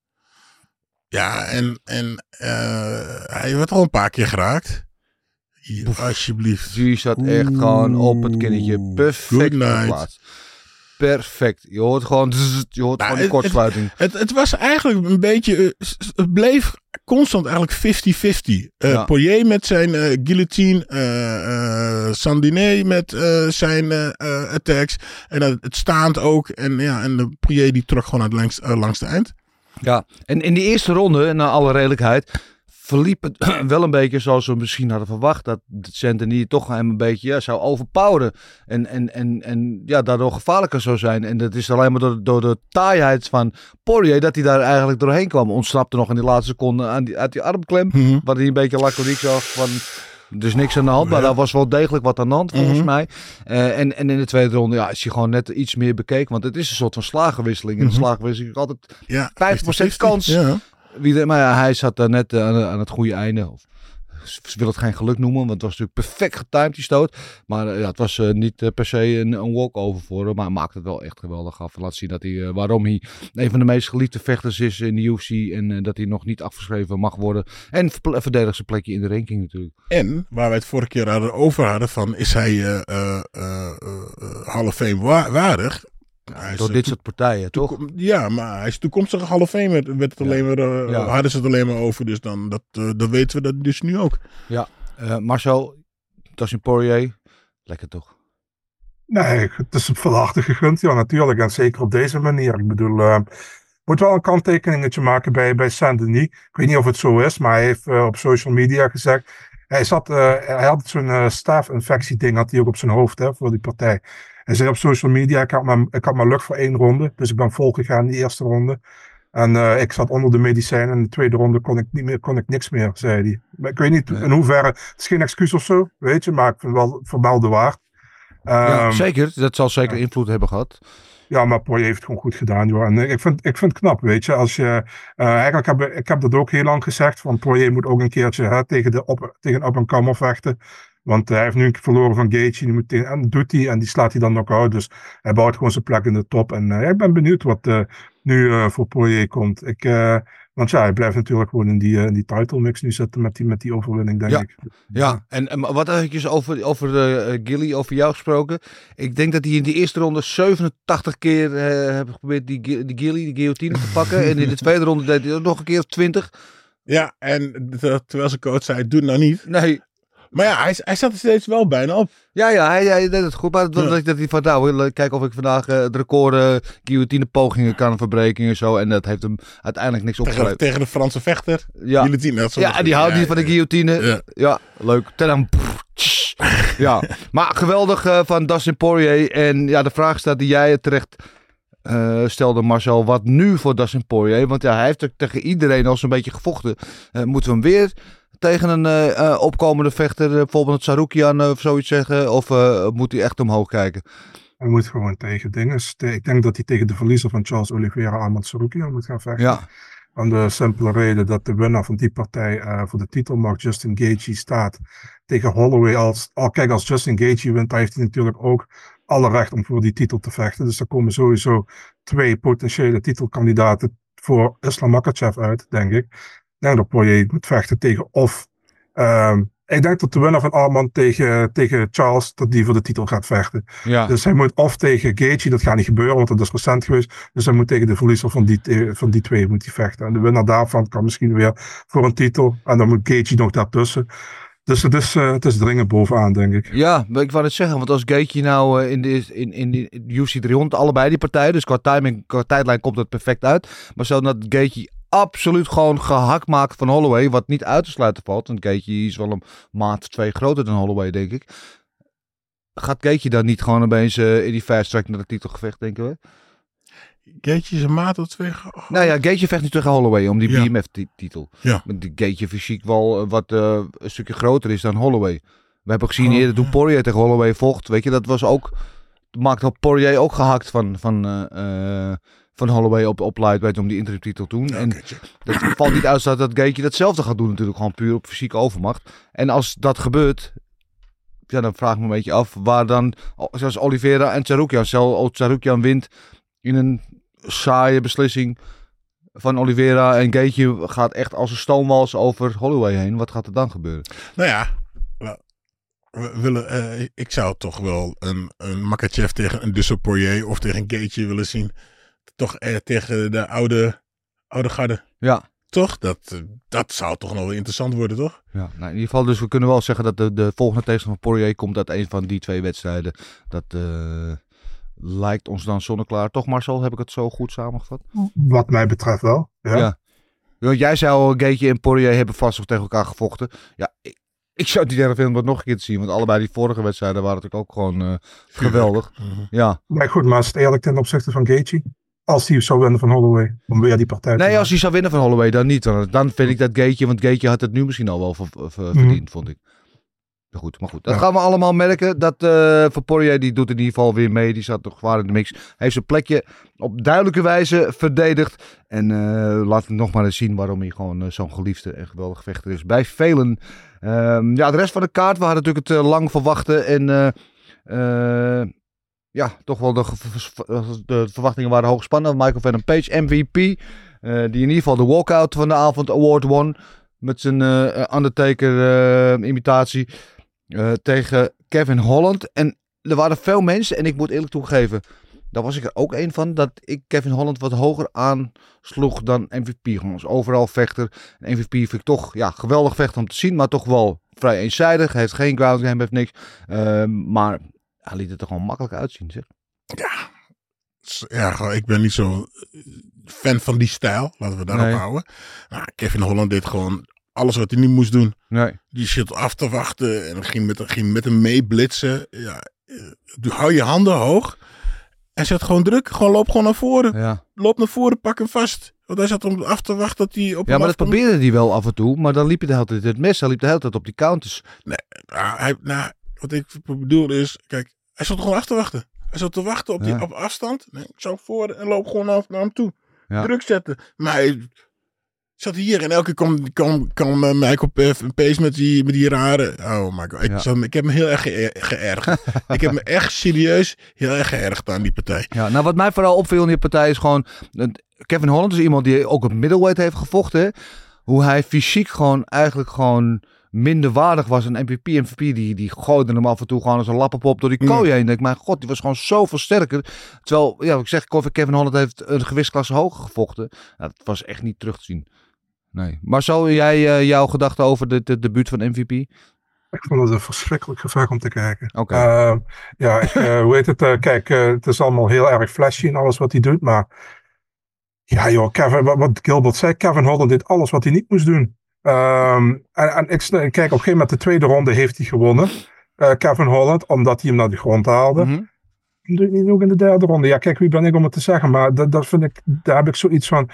Ja, en, en uh, hij werd al een paar keer geraakt. Hier, alsjeblieft.
Die zat echt Oeh. gewoon op het kinnetje perfect geplaatst. perfect. Je hoort gewoon, je hoort
Nou,
gewoon die kortsluiting.
Het, het, het was eigenlijk een beetje, uh, het bleef constant eigenlijk vijftig vijftig. Uh,
Ja.
Poirier met zijn uh, guillotine, uh, uh, Sandiné met uh, zijn uh, uh, attacks. En uh, het staand ook. En, ja, en de Poirier die trok gewoon uit langs, uh, langs de eind.
Ja, en in die eerste ronde, naar alle redelijkheid, verliep het wel een beetje zoals we misschien hadden verwacht. Dat Saint-Denis toch hem een beetje ja, zou overpoweren. En, en, en, en ja, daardoor gevaarlijker zou zijn. En dat is alleen maar door, door de taaiheid van Poirier dat hij daar eigenlijk doorheen kwam. Ontsnapte nog in die laatste seconde aan die, uit die armklem.
Mm-hmm.
Waar hij een beetje laconiek zag van... Er is niks aan de hand, maar
Ja.
daar was wel degelijk wat aan de hand volgens
Mm-hmm.
mij. Uh, en, en in de tweede ronde ja, is hij gewoon net iets meer bekeken. Want het is een soort van slagenwisseling. En
Mm-hmm.
de slagenwisseling is altijd
Ja,
vijftig procent kans.
Ja.
Wie de, maar ja, hij zat daar net uh, aan, aan het goede einde. Of, ze wil het geen geluk noemen, want het was natuurlijk perfect getimed die stoot. Maar uh, ja, het was uh, niet uh, per se een, een walkover voor hem. Maar hij maakte het wel echt geweldig af. En laat zien dat hij, uh, waarom hij een van de meest geliefde vechters is in de U F C. En uh, dat hij nog niet afgeschreven mag worden. En ver- verdedigt zijn plekje in de ranking natuurlijk.
En waar wij het vorige keer hadden over hadden van is hij uh, uh, uh, uh, Hall of Fame wa- waardig. Hij is,
Door
uh,
dit soort partijen, toch?
toekom- Ja, maar hij is toekomstige Hall of Fame. Werd het
Ja.
alleen maar, uh,
Ja.
hadden ze het alleen maar over. Dus dan dat, uh, dat weten we dat dus nu ook.
Ja. Uh, Marcel, Dustin Poirier, lekker toch?
Nee, het is van harte gegund, ja, natuurlijk. En zeker op deze manier. Ik bedoel, uh, moet wel een kanttekeningetje maken bij, bij Saint-Denis. Ik weet niet of het zo is, maar hij heeft uh, op social media gezegd. Hij, zat, uh, hij had zo'n uh, staafinfectie ding had hij ook op zijn hoofd hè, voor die partij. Hij zei op social media, ik had, maar, ik had maar lucht voor één ronde. Dus ik ben volgegaan in de eerste ronde. En uh, ik zat onder de medicijnen. En in de tweede ronde kon ik, niet meer, kon ik niks meer, zei hij. Maar ik weet niet
Nee.
in hoeverre, het is geen excuus of zo, weet je. Maar ik vind het wel vermelden waard.
Ja,
Um,
zeker. Dat zal zeker invloed hebben gehad.
Ja, maar Poirier heeft het gewoon goed gedaan, joh. En ik vind, ik vind het knap, weet je. Als je uh, eigenlijk heb ik heb dat ook heel lang gezegd. Van Poirier moet ook een keertje hè, tegen de op, tegen up en comer vechten. Want uh, hij heeft nu een keer verloren van Gaethje. Die moet tegen, en doet hij en die slaat hij dan knock-out. Dus hij bouwt gewoon zijn plek in de top. En uh, ik ben benieuwd wat uh, nu uh, voor Poirier komt. Ik, uh, want ja, hij blijft natuurlijk gewoon in die, uh, in die title mix nu zitten met die, met die overwinning, denk
Ja.
ik.
Ja, en, en wat eventjes over, over uh, Gilly, over jou gesproken. Ik denk dat hij in die eerste ronde zevenentachtig keer uh, heeft geprobeerd die, die Gilly, die guillotine te pakken. En in de tweede ronde deed hij ook nog een keer of twintig.
Ja, en t- terwijl zijn coach zei, doe het nou niet.
Nee.
Maar ja, hij, hij zat er steeds wel bijna op.
Ja, ja, hij, hij deed het goed. Maar dat,
Ja.
dat, dat hij van, nou, wil kijken of ik vandaag uh, het record uh, guillotine pogingen kan verbreken en zo. En dat heeft hem uiteindelijk niks
Tegen,
opgeleverd.
tegen de Franse vechter.
Ja.
Guillotine, dat is
Ja, en die houdt niet van de guillotine.
Ja.
Ja, leuk. Tadam. Ja, maar geweldig uh, van Dustin Poirier. En ja, de vraag staat die jij terecht uh, stelde, Marcel. Wat nu voor Dustin Poirier? Want ja, hij heeft er tegen iedereen al zo'n beetje gevochten. Uh, moeten we hem weer tegen een uh, uh, opkomende vechter, uh, bijvoorbeeld Tsarukyan uh, of zoiets zeggen? Of uh, moet hij echt omhoog kijken?
Hij moet gewoon tegen dingen. Ik denk dat hij tegen de verliezer van Charles Oliveira, Ahmad Tsarukyan, moet gaan vechten.
Ja,
Om de simpele reden dat de winnaar van die partij uh, voor de titel mag Justin Gaethje staat tegen Holloway. Als, oh, kijk, als Justin Gaethje wint, dan heeft hij natuurlijk ook alle recht om voor die titel te vechten. Dus er komen sowieso twee potentiële titelkandidaten voor Islam Makhachev uit, denk ik. Ik denk dat Poirier moet vechten tegen of... Um, ik denk dat de winnaar van Arman tegen, tegen Charles, dat die voor de titel gaat vechten.
ja.
Dus hij moet of tegen Gaethje, dat gaat niet gebeuren, want dat is recent geweest. Dus hij moet tegen de verliezer van die, van die twee moet hij vechten. En de winnaar daarvan kan misschien weer voor een titel. En dan moet Gaethje nog daartussen. Dus het is, uh, het is dringend bovenaan, denk ik.
Ja, maar ik wou het zeggen, want als Gaethje nou uh, in de in, in de U F C driehonderd, allebei die partijen, dus qua timing, qua tijdlijn komt het perfect uit. Maar zo dat Gaethje absoluut gewoon gehakt maakt van Holloway, wat niet uit te sluiten valt, want Gaethje is wel een maat of twee groter dan Holloway, denk ik. Gaat Gaethje dan niet gewoon opeens uh, in die fast track naar de titelgevecht, denken we?
Gaethje is een maat of twee.
Nou ja, Gaethje vecht nu tegen Holloway om die
Ja.
B M F-titel.
Ja.
Maar die Gaethje fysiek wel uh, wat uh, een stukje groter is dan Holloway. We hebben gezien
Oh,
eerder toen
ja.
Poirier tegen Holloway vocht. Weet je, dat was ook... Maakte Poirier ook gehakt van, van, uh, uh, van Holloway op, op lightweight om die interimtitel toen. En dat valt niet uit dat Gaethje datzelfde gaat doen natuurlijk. Gewoon puur op fysieke overmacht. En als dat gebeurt... Ja, dan vraag ik me een beetje af waar dan... Zoals Oliveira en Tsarukyan. Stel, Tsarukyan wint in een saaie beslissing van Oliveira en Gaethje gaat echt als een stoomwals over Holloway heen. Wat gaat er dan gebeuren?
Nou ja, we willen, uh, ik zou toch wel een, een Makachev tegen een Dustin Poirier of tegen een Gaethje willen zien. Toch uh, tegen de oude, oude garde.
Ja.
Toch? Dat, dat zou toch nog wel interessant worden, toch?
Ja, nou in ieder geval, dus we kunnen wel zeggen dat de, de volgende tegenstander van Poirier komt uit een van die twee wedstrijden. Dat uh, lijkt ons dan zonneklaar. Toch Marcel, heb ik het zo goed samengevat?
Wat mij betreft wel. Ja.
Ja. Want jij zou Gaethje en Poirier hebben vast nog tegen elkaar gevochten. Ja, ik, ik zou het niet erg vinden om het nog een keer te zien. Want allebei die vorige wedstrijden waren natuurlijk ook gewoon uh, geweldig. Mm-hmm. Ja.
Maar goed, maar is het eerlijk ten opzichte van Gaethje? Als hij zou winnen van Holloway, om weer die partij te
Nee,
maken.
als hij zou winnen van Holloway, dan niet. Dan, dan vind ik dat Gaethje, want Gaethje had het nu misschien al wel ver, ver, verdiend, mm-hmm. vond ik. Maar goed, maar goed. Dat ja. gaan we allemaal merken. Dat uh, voor Poirier, die doet in ieder geval weer mee. Die zat toch zwaar in de mix. Hij heeft zijn plekje op duidelijke wijze verdedigd. En uh, laat nog maar eens zien waarom hij gewoon uh, zo'n geliefde en geweldige vechter is. Bij velen. Um, ja, de rest van de kaart, we hadden natuurlijk het uh, lang verwachten. En uh, uh, ja, toch wel de, de verwachtingen waren hoog gespannen. Michael Venom Page, M V P. Uh, die in ieder geval de walkout van de avond award won. Met zijn uh, Undertaker uh, imitatie. Uh, tegen Kevin Holland. En er waren veel mensen, en ik moet eerlijk toegeven, daar was ik er ook een van, dat ik Kevin Holland wat hoger aansloeg dan M V P. Gewoon als overal vechter. En M V P vind ik toch, ja, geweldig vechter om te zien, maar toch wel vrij eenzijdig. Hij heeft geen ground game, heeft niks. Uh, maar hij liet het er gewoon makkelijk uitzien, zeg.
Ja, ja, ik ben niet zo fan van die stijl. Laten we daarop nee. houden. Nou, Kevin Holland deed gewoon alles wat hij niet moest doen.
Nee.
Die zit af te wachten en ging met, ging met hem mee blitsen. Ja, hou je handen hoog en zet gewoon druk. Gewoon loop gewoon naar voren.
Ja.
Loop naar voren, pak hem vast. Want hij zat om af te wachten dat hij op.
Ja, maar dat probeerde hij wel af en toe. Maar dan liep hij de hele tijd het mes. Hij liep de hele tijd op die counters.
Nee, nou, hij, nou, wat ik bedoel is, kijk, hij zat gewoon af te wachten. Hij zat te wachten op, die, ja. op afstand. Nee, zo voor en loop gewoon naar, naar hem toe. Ja. Druk zetten. Maar hij zat hier en elke keer kwam, kwam, kwam uh, Michael Pace met die, met die rare. Oh my god. Ik, ja. zat, ik heb me heel erg ge- geërgerd. Ik heb me echt serieus heel erg geërgerd aan die partij.
Ja, nou wat mij vooral opviel in die partij is gewoon. Kevin Holland is iemand die ook op middleweight heeft gevochten. Hè? Hoe hij fysiek gewoon eigenlijk gewoon minder waardig was. Een M V P, M V P die, die gooide hem af en toe gewoon als een lappenpop door die kooi heen. Ik denk, mijn god, die was gewoon zoveel sterker. Terwijl, ja, ik zeg, Kevin Holland heeft een gewichtsklasse hoger gevochten. Nou, dat was echt niet terug te zien. Nee. Marcel, jij uh, jouw gedachten over de, de debuut van M V P?
Ik vond het een verschrikkelijk gevecht om te kijken.
Oké. Okay.
Uh, ja, ik, uh, hoe heet het? Uh, kijk, uh, het is allemaal heel erg flashy en alles wat hij doet, maar ja joh, Kevin, wat, wat Gilbert zei, Kevin Holland deed alles wat hij niet moest doen. Um, en, en ik kijk, op een gegeven moment de tweede ronde heeft hij gewonnen. Uh, Kevin Holland, omdat hij hem naar de grond haalde.
Mm-hmm.
Dat doe je niet ook in de derde ronde. Ja, kijk, wie ben ik om het te zeggen, maar dat, dat vind ik, daar heb ik zoiets van.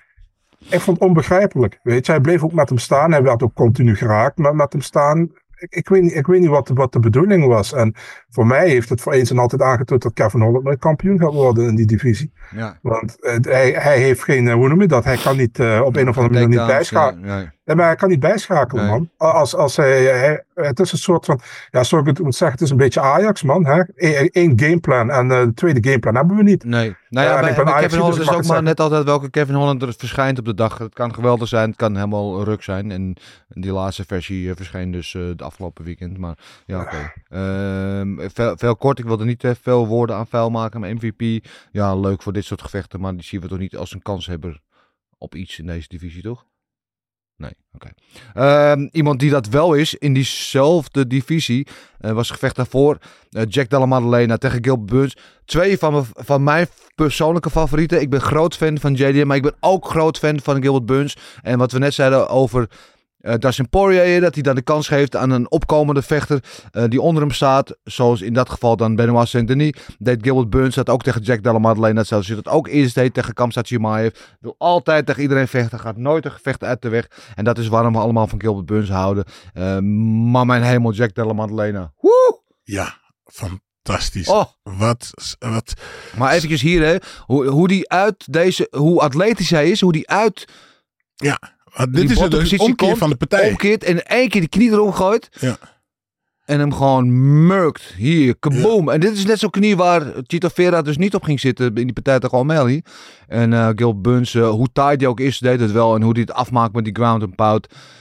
Ik vond het onbegrijpelijk. Weet je, hij bleef ook met hem staan. Hij werd ook continu geraakt met, met hem staan. Ik, ik, weet niet, ik weet niet wat de, wat de bedoeling was. En voor mij heeft het voor eens en altijd aangetoond dat Kevin Holland nooit kampioen gaat worden in die divisie.
Ja.
Want uh, hij, hij heeft geen, uh, hoe noem je dat? Hij kan niet uh, op een of andere manier niet bijschakelen. Ja, ja. Ja, maar hij kan niet bijschakelen, nee. man. Als, als hij, hij, het is een soort van, ja, zoals ik het moet zeggen, het is een beetje Ajax, man. Hè? Eén e, gameplan en uh, de tweede gameplan hebben we niet.
Nee. Nou ja, ja bij, bij Ajax, Kevin Holland dus is ook maar zeggen. Net altijd welke Kevin Holland er verschijnt op de dag. Het kan geweldig zijn, het kan helemaal ruk zijn. En die laatste versie uh, verscheen dus uh, de afgelopen weekend. Maar ja, oké. Okay. Uh, veel, veel kort, ik wilde niet uh, veel woorden aan vuil maken. Maar M V P, ja, leuk voor dit soort gevechten. Maar die zien we toch niet als een kanshebber op iets in deze divisie, toch? Nee, oké. Okay. Uh, iemand die dat wel is, in diezelfde divisie, uh, was gevecht daarvoor. Uh, Jack Della Maddalena tegen Gilbert Burns. Twee van, me, van mijn persoonlijke favorieten. Ik ben groot fan van J D M, maar ik ben ook groot fan van Gilbert Burns. En wat we net zeiden over Uh, Dustin Poirier, dat hij dan de kans geeft aan een opkomende vechter uh, die onder hem staat. Zoals in dat geval dan Benoit Saint-Denis. Deed Gilbert Burns dat ook tegen Jack Della Maddalena. Zoals hij dat ook eerst deed tegen Khamzat Chimaev. Wil altijd tegen iedereen vechten. Gaat nooit een gevecht uit de weg. En dat is waarom we allemaal van Gilbert Burns houden. Uh, maar mijn hemel, Jack Della Maddalena. Woe!
Ja, fantastisch.
Oh.
Wat, wat.
Maar eventjes hier, hè. Hoe, hoe die uit deze, hoe atletisch hij is. Hoe die uit.
Ja. Ah, dit is de omkeer komt, van de partij.
Omkeert en in één keer die knie erop gooit.
Ja.
En hem gewoon murkt. Hier, kaboom. Ja. En dit is net zo'n knie waar Chito Vera dus niet op ging zitten in die partij tegen O'Malley. En uh, Gilbert Burns, uh, hoe tight die ook is, deed het wel. En hoe hij het afmaakt met die ground and pound.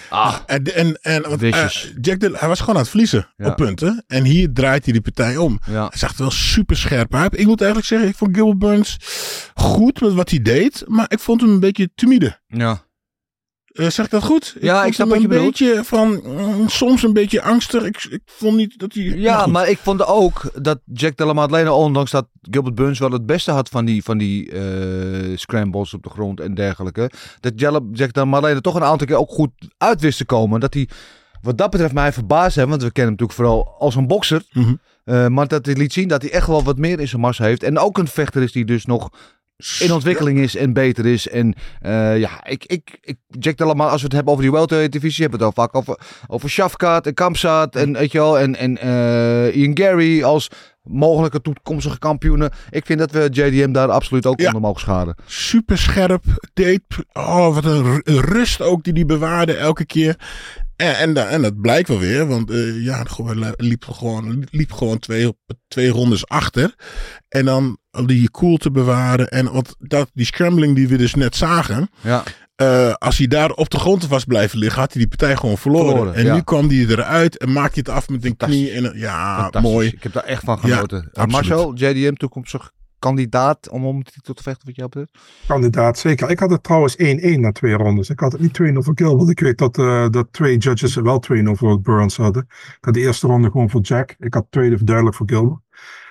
Ah,
En, en, en want, uh,
Vicious.
Jack de, hij was gewoon aan het verliezen
Ja.
op punten. En hier draait hij die partij om.
ja.
Hij zag er wel super scherp uit. Ik moet eigenlijk zeggen, ik vond Gilbert Burns goed met wat hij deed. Maar ik vond hem een beetje timide.
ja.
Uh, zeg ik dat goed?
Ja,
vond
ik snap
hem
wat je
een
bedoelt.
beetje van, mm, soms een beetje angstig. Ik, ik vond niet dat hij...
Ja,
nou goed.
maar ik vond ook dat Jack Della Maddalena, ondanks dat Gilbert Burns wel het beste had van die, van die uh, scrambles op de grond en dergelijke, dat Jack Della Maddalena toch een aantal keer ook goed uit wist te komen. Dat hij, wat dat betreft, mij verbaasd heeft, want we kennen hem natuurlijk vooral als een bokser.
Mm-hmm.
Uh, maar dat hij liet zien dat hij echt wel wat meer in zijn mars heeft. En ook een vechter is die dus nog in ontwikkeling is en beter is. En uh, ja, ik, ik, ik Jack Della Maddalena, als we het hebben over die welterweight divisie, hebben we het al vaak over, over Shafkat en Kamzat en, weet je wel, en, en uh, Ian Gary als mogelijke toekomstige kampioenen. Ik vind dat we J D M daar absoluut ook
Ja.
onder mogen schaden.
Super scherp. Deed, oh, wat een ru- rust ook die hij bewaarde elke keer. En, en, da- en dat blijkt wel weer. Want uh, ja, hij liep gewoon, liep gewoon twee, twee rondes achter. En dan om die cool te bewaren. En wat, dat, die scrambling die we dus net zagen.
Ja.
Uh, als hij daar op de grond was blijven liggen, had hij die partij gewoon verloren.
Verloren,
en
ja.
nu kwam hij eruit en maakte het af met een
Fantastisch.
knie. En, een- ja,
Fantastisch.
mooi.
Ik heb daar echt van genoten.
Ja,
Uh,
absoluut.
Marcel, J D M, toekomstig kandidaat om om de titel te vechten, wat jou betreft?
Kandidaat, zeker. Ik had het trouwens één-één na twee rondes. Ik had het niet twee nul voor Gilbert. Ik weet dat, uh, dat twee judges wel twee nul voor Burns hadden. Ik had de eerste ronde gewoon voor Jack. Ik had de tweede duidelijk voor Gilbert.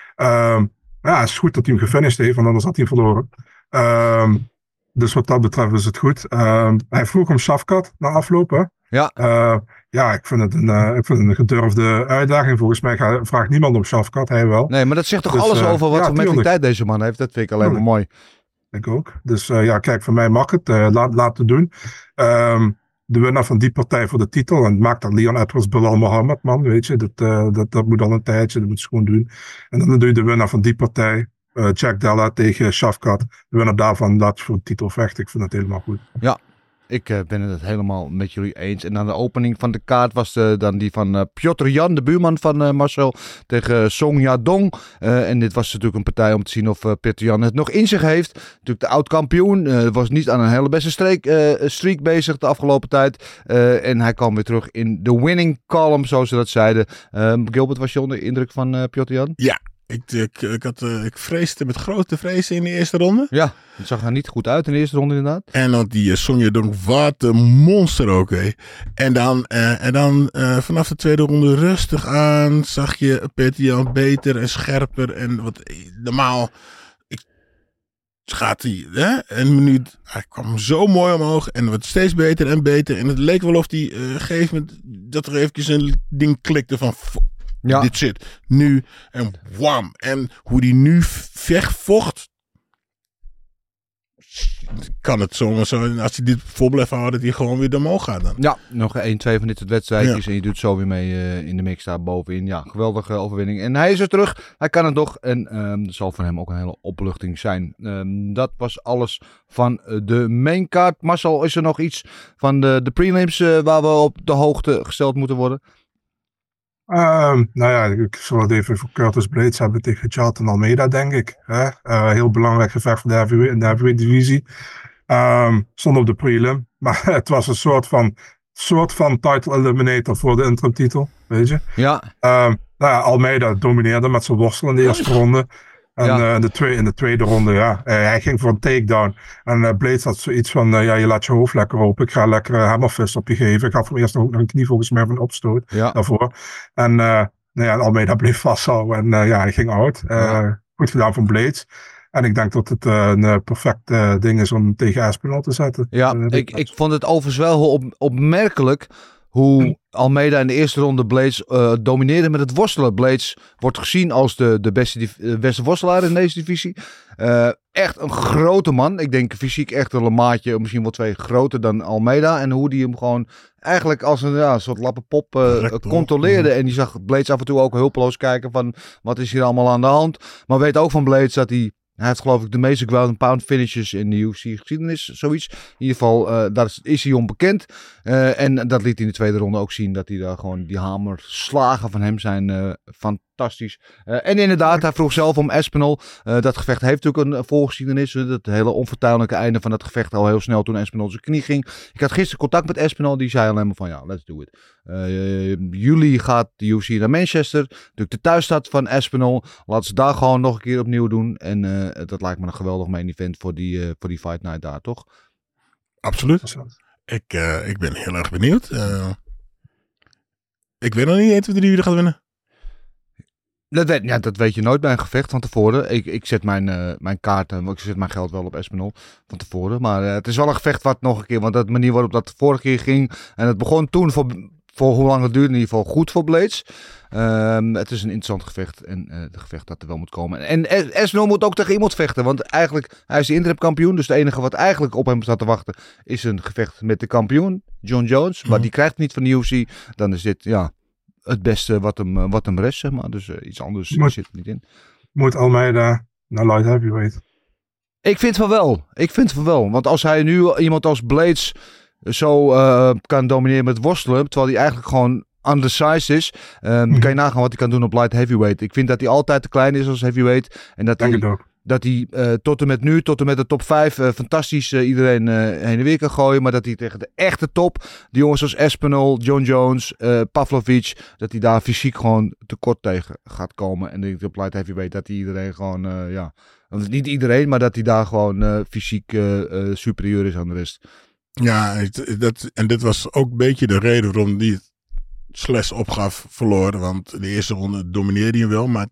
Um, ja, het is goed dat hij hem gefinished heeft, want anders had hij hem verloren. Um, dus wat dat betreft is het goed. Um, hij vroeg om Shafkat na afloop. Hè?
Ja.
Uh, ja, ik vind, het een, uh, ik vind het een gedurfde uitdaging. Volgens mij ga, vraagt niemand om Shafkat, hij wel.
Nee, maar dat zegt toch
Dus,
alles
uh,
over wat
ja,
voor
tuurlijk.
mentaliteit deze man heeft. Dat vind ik alleen maar mooi.
Ik ook. Dus uh, ja, kijk, voor mij mag het. Uh, laat, laat het doen. Um, de winnaar van die partij voor de titel. En het maakt dat Leon Edwards Belal Mohammed, man. Weet je, dat, uh, dat, dat moet al een tijdje. Dat moet ze gewoon doen. En dan doe je de winnaar van die partij. Uh, Jack Della tegen Shafkat. De winnaar daarvan laat je voor de titel vechten. Ik vind het helemaal goed.
Ja. Ik uh, ben het helemaal met jullie eens. En dan de opening van de kaart was uh, dan die van uh, Piotr Jan, de buurman van uh, Marcel, tegen uh, Song Yadong. Uh, en dit was natuurlijk een partij om te zien of uh, Piotr Jan het nog in zich heeft. Natuurlijk de oud-kampioen. Uh, was niet aan een hele beste streak, uh, streak bezig de afgelopen tijd. Uh, en hij kwam weer terug in de winning column, zoals ze dat zeiden. Uh, Gilbert, was je onder de indruk van uh, Piotr Jan?
Ja. Ik, ik, ik, had, uh, ik vreesde met grote vrezen in de eerste ronde.
Ja, het zag er niet goed uit in de eerste ronde inderdaad.
En dan die uh, Sonja Dong, wat een monster ook. Hé. En dan, uh, en dan uh, vanaf de tweede ronde rustig aan zag je Peter Jan beter en scherper. En wat normaal ik, gaat hij hè? Een minuut. Hij kwam zo mooi omhoog en wordt steeds beter en beter. En het leek wel of hij uh, op een gegeven moment dat er eventjes een ding klikte van... Ja. Dit zit nu en wam. En hoe die nu vechtvocht. Kan het zomaar zo. Als hij dit vol blijft houden, dat hij gewoon weer omhoog gaat dan.
Ja, nog één, twee van dit soort wedstrijdjes.
Ja.
En je doet zo weer mee uh, in de mix daar bovenin. Ja, geweldige overwinning. En hij is er terug. Hij kan het nog. En um, dat zal voor hem ook een hele opluchting zijn. Um, dat was alles van uh, de maincard. Marcel, is er nog iets van de, de prelims uh, waar we op de hoogte gesteld moeten worden?
Um, nou ja, ik zal het even voor Curtis Blades hebben tegen Charlton Almeida, denk ik. Hè? Uh, heel belangrijk gevecht voor de heavyweight, in de heavyweight divisie. Um, stond op de prelim. Maar het was een soort van, soort van title eliminator voor de interim titel, weet je.
Ja.
Um, nou ja, Almeida domineerde met zijn worstel in de eerste ronde. En ja. uh, in, de tweede, in de tweede ronde, ja, uh, hij ging voor een takedown. En uh, Blades had zoiets van, uh, ja, je laat je hoofd lekker open. Ik ga lekker uh, hammerfist op je geven. Ik gaf hem eerst ook nog een knie volgens mij van een opstoot
ja.
daarvoor. En uh, nou ja, Almeida bleef vasthouden en uh, ja, hij ging out. Uh, ja. Goed gedaan van Blades. En ik denk dat het uh, een uh, perfect uh, ding is om tegen Aspinall te zetten.
Ja, uh, ik, ik vond het overigens wel op, opmerkelijk hoe Almeida in de eerste ronde Blades uh, domineerde met het worstelen. Blades wordt gezien als de, de beste, uh, beste worstelaar in deze divisie. Uh, echt een grote man. Ik denk fysiek echt wel een maatje, misschien wel twee groter dan Almeida. En hoe die hem gewoon eigenlijk als een, ja, een soort lappenpop uh, controleerde. En die zag Blades af en toe ook hulpeloos kijken van wat is hier allemaal aan de hand. Maar weet ook van Blades dat hij Hij heeft geloof ik de meeste ground and pound finishes in de U F C-geschiedenis, zoiets. In ieder geval, uh, daar is, is hij onbekend. Uh, en dat liet hij in de tweede ronde ook zien, dat hij daar gewoon die hamerslagen van hem zijn uh, fantastisch. Uh, en inderdaad, hij vroeg zelf om Aspinall. Uh, dat gevecht heeft natuurlijk een voorgeschiedenis. Het hele onfortuinlijke einde van dat gevecht al heel snel toen Aspinall zijn knie ging. Ik had gisteren contact met Aspinall, die zei alleen maar van ja, let's do it. Uh, juli gaat de U F C naar Manchester. Natuurlijk de thuisstad van Aspinall. Laten ze daar gewoon nog een keer opnieuw doen. En uh, dat lijkt me een geweldig main event voor die, uh, voor die fight night daar, toch?
Absoluut. Ik, uh, ik ben heel erg benieuwd. Uh, ik weet nog niet één, twee, drie wie er gaat winnen.
Dat weet, ja, dat weet je nooit bij een gevecht van tevoren. Ik, ik zet mijn, uh, mijn kaarten, ik zet mijn geld wel op Aspinall van tevoren. Maar uh, het is wel een gevecht wat nog een keer, want de manier waarop dat de vorige keer ging. En het begon toen voor, voor hoe lang het duurde in ieder geval goed voor Blades. Um, het is een interessant gevecht en uh, het gevecht dat er wel moet komen. En, en Aspinall moet ook tegen iemand vechten, want eigenlijk, hij is de interim kampioen. Dus het enige wat eigenlijk op hem staat te wachten is een gevecht met de kampioen, John Jones. Maar mm. die krijgt niet van de U F C. Dan is dit, ja... het beste wat hem, wat hem rest, zeg maar. Dus uh, iets anders moet, zit er niet in.
Moet Almeida naar light heavyweight?
Ik vind van wel. Ik vind van wel. Want als hij nu iemand als Blades zo uh, kan domineren met worstelen, terwijl hij eigenlijk gewoon undersized is, um, mm. kan je nagaan wat hij kan doen op light heavyweight. Ik vind dat hij altijd te klein is als heavyweight. En dat
Denk
hij,
het ook.
Dat hij uh, tot en met nu, tot en met de top vijf, uh, fantastisch uh, iedereen uh, heen en weer kan gooien. Maar dat hij tegen de echte top, die jongens als Aspinall, John Jones, uh, Pavlovich, dat hij daar fysiek gewoon tekort tegen gaat komen. En ik op light heavyweight dat hij iedereen gewoon, uh, ja, niet iedereen, maar dat hij daar gewoon uh, fysiek uh, uh, superieur is aan de rest.
Ja, dat, en dit was ook een beetje de reden waarom hij het Slash opgaf verloren. Want de eerste ronde domineerde hij wel, maar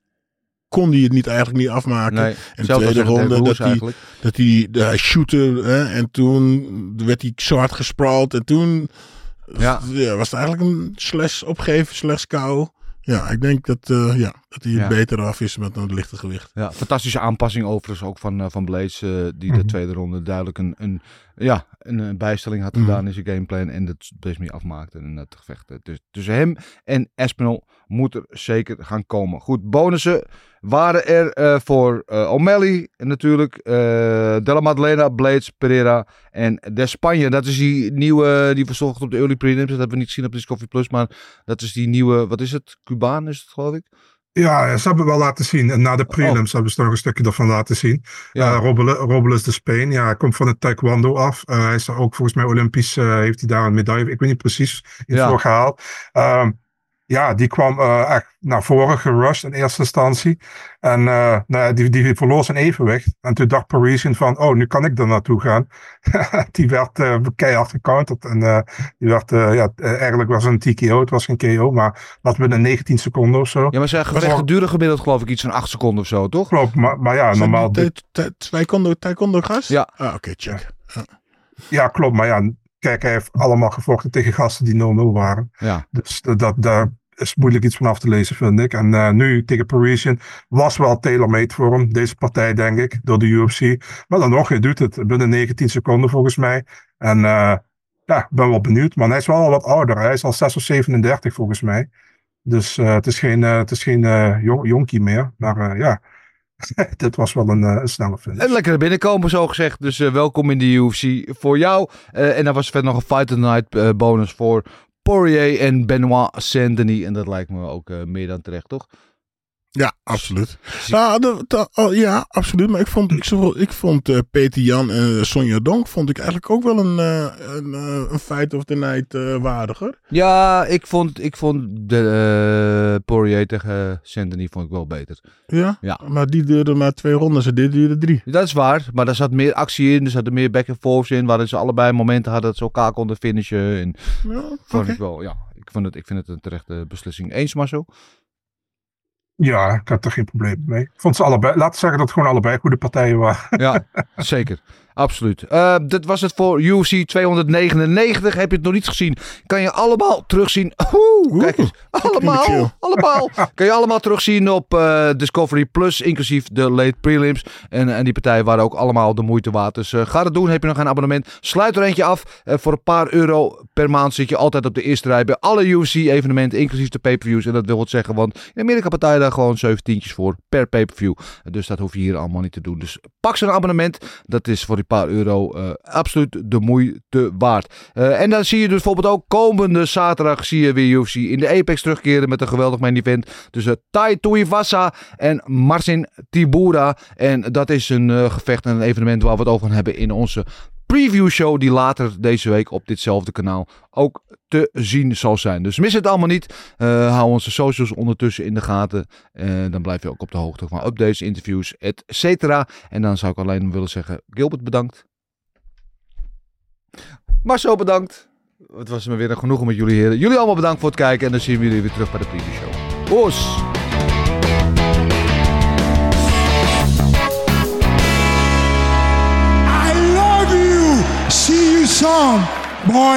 kon hij het niet eigenlijk niet afmaken.
Nee,
en de tweede ronde dat hij, dat hij, dat hij shootte hè, en toen werd hij zo hard gespraald en toen
ja.
Ja, was het eigenlijk een slash opgeven, slash kou. Ja, ik denk dat, uh, ja, dat hij
ja.
beter af is met een lichte gewicht.
Ja, fantastische aanpassing overigens ook van, uh, van Blades, uh, die mm-hmm. de tweede ronde duidelijk een, een, ja, een, een bijstelling had gedaan mm-hmm. in zijn gameplan en dat steeds meer afmaakte in het gevecht. Dus tussen hem en Aspinall moet er zeker gaan komen. Goed, bonussen waren er uh, voor uh, O'Malley natuurlijk, uh, Della Maddalena, Blades, Pereira en De Spanje. Dat is die nieuwe, die verzorgd op de early prelims. Dat hebben we niet gezien op Discovery Plus, maar dat is die nieuwe, wat is het? Cubaan is het geloof ik?
Ja, ze hebben wel laten zien. En na de prelims oh. hebben ze nog een stukje ervan laten zien. Ja. Uh, Robles de Spain, ja, hij komt van het taekwondo af. Uh, hij is ook volgens mij Olympisch, uh, heeft hij daar een medaille, ik weet niet precies, iets ja. voor gehaald. Um, Ja, die kwam uh, echt naar voren gerushed in eerste instantie. En uh, nou, die, die verloor zijn evenwicht. En toen dacht Parisian van, oh, nu kan ik er naartoe gaan. Die werd uh, keihard gecounterd. En uh, die werd, uh, ja, eigenlijk was het een T K O, het was geen K O, maar dat binnen negentien seconden of zo.
Ja, maar zijn gevechten duren gemiddeld geloof ik iets van acht seconden of zo, toch?
Klopt, maar, maar ja,
zijn
normaal...
Taekwondo, taekwondo gast?
Ja.
Ah, oké, okay, check.
Ja. ja, klopt, maar ja, kijk, hij heeft allemaal gevochten tegen gasten die nul nul waren.
Ja.
Dus dat, daar is moeilijk iets van af te lezen, vind ik. En uh, nu tegen Parisian was wel tailor-made voor hem, deze partij, denk ik, door de U F C. Maar dan nog, hij doet het binnen negentien seconden volgens mij. En uh, ja, ik ben wel benieuwd. Maar hij is wel al wat ouder. Hij is al zes of zevenendertig volgens mij. Dus uh, het is geen, uh, het is geen uh, jong, jonkie meer. Maar uh, ja, dit was wel een, uh, een snelle finish.
En lekker binnenkomen, zo gezegd. Dus uh, welkom in de U F C voor jou. Uh, en dan was er verder nog een Fight of the Night uh, bonus voor Poirier en Benoit Saint-Denis. En dat lijkt me ook uh, meer dan terecht, toch?
Ja, absoluut. Nou, de, de, oh, ja, absoluut. Maar ik vond, ik, ik vond uh, Peter Jan en uh, Sonja Donk vond ik eigenlijk ook wel een, uh, een, uh, een Fight of the Night uh, waardiger.
Ja, ik vond, ik vond de uh, Poirier tegen Saint-Denis vond ik wel beter.
Ja?
Ja,
maar die duurde maar twee rondes en dit duurde drie.
Dat is waar, maar daar zat meer actie in. Er zat meer back and forth in, waarin ze allebei momenten hadden dat ze elkaar konden finishen. En
ja,
vond
okay.
ik wel, ja. Ik, vond het, ik vind het een terechte beslissing. Eens, Marcel?
Ja, ik had er geen probleem mee. Ik vond ze allebei, laten we zeggen dat het gewoon allebei goede partijen waren.
Ja, zeker. Absoluut. Uh, dat was het voor U F C tweehonderdnegenennegentig. Heb je het nog niet gezien? Kan je allemaal terugzien. Oeh, kijk eens. Allemaal. allemaal. Kan je allemaal terugzien op uh, Discovery Plus. Inclusief de late prelims. En, en die partijen waren ook allemaal de moeite waard. Dus uh, ga dat doen. Heb je nog een abonnement? Sluit er eentje af. Uh, voor een paar euro per maand zit je altijd op de eerste rij bij alle U F C evenementen. Inclusief de pay-per-views. En dat wil wat zeggen. Want in Amerika betaal je daar gewoon zeventientjes voor per pay-per-view. Dus dat hoef je hier allemaal niet te doen. Dus pak zo'n abonnement. Dat is voor die paar euro uh, absoluut de moeite waard. Uh, en dan zie je dus bijvoorbeeld ook komende zaterdag zie je weer U F C in de Apex terugkeren met een geweldig main event tussen Tai Tuivasa en Marcin Tybura. En dat is een uh, gevecht en een evenement waar we het over gaan hebben in onze preview show die later deze week op ditzelfde kanaal ook te zien zal zijn. Dus mis het allemaal niet. Uh, hou onze socials ondertussen in de gaten. Uh, dan blijf je ook op de hoogte van updates, interviews, et cetera. En dan zou ik alleen willen zeggen, Gilbert bedankt. Marcel bedankt. Het was me weer een genoegen met jullie heren. Jullie allemaal bedankt voor het kijken. En dan zien we jullie weer terug bij de preview show. Os!
I love you! See you soon, boy!